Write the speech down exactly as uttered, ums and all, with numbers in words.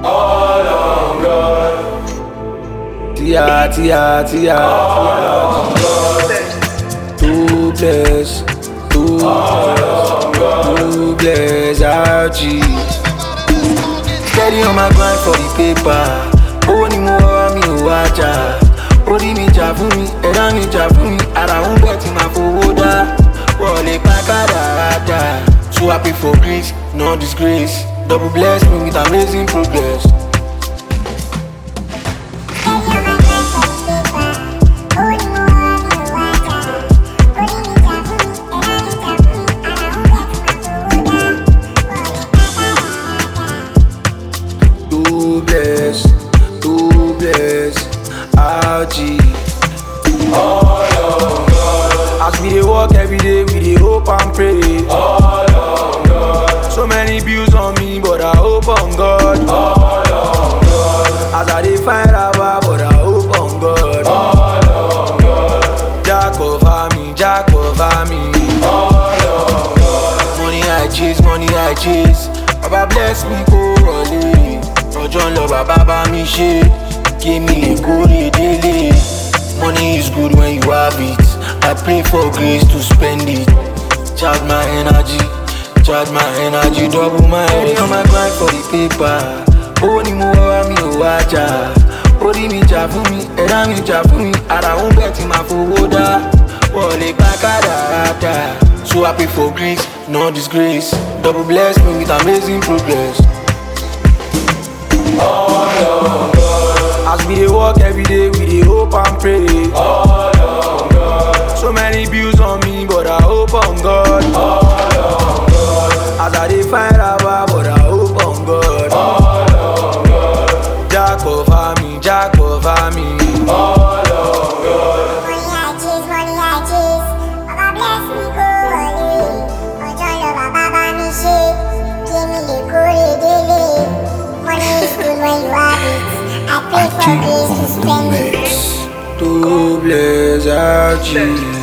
All on God. Tia, tia, tia, All on God. too blessed, too blessed, too blessed, R G. Steady on my grind for the paper. Owó ni mo wá mi ò wá jà. Orí mi jà fún mi, ẹ̀dá mi jà fún mi. Ara ń bẹ̀ tí màá fowó dá. Wọlé pa kádàrádà. So happy for grace, no disgrace. Double bless me with amazing progress. Too blessed, too blessed, R G. All on God. As we dey work every day, we dey hope and pray. All on God. So many bills on me, but I hope on God. All on God. As I dey find Abba, but I hope on God. All on God. Jah cover me, Jah cover me. All on God. Money I chase, money I chase. Baba bless me kó wọlé. Ọjọ́ ń lọ bàbá bá mi ṣe. Kí mi lè kórè délé. Money is good when you have it. I pray for grace to spend it. Charge my energy, charge my energy, double my energy. On my grind for the paper. Owó ni mo wá mi ò wá jà. Orí mi jà fún mi, ẹ̀dá mi jà fún mi. Ara ń bẹ̀ tí màá fowó dá. Wọlé pa kádàrádà. So happy for grace, no disgrace. Double bless me with amazing progress. All on God. As we dey work every day, we dey hope and pray. All on God. So many bills on me, but I hope on God. All on God. As I dey find Abba, but I hope on God. All on God. Jah cover me, Jah cover me. All on God. Money I chase, money I chase. Baba bless me kó wọlé. Ọjọ́ lọ bàbá bá mi ṣe. Kí mi lè kórè délé. Money is good when you have it. I pray for grace to spend it. Too blessed, R G.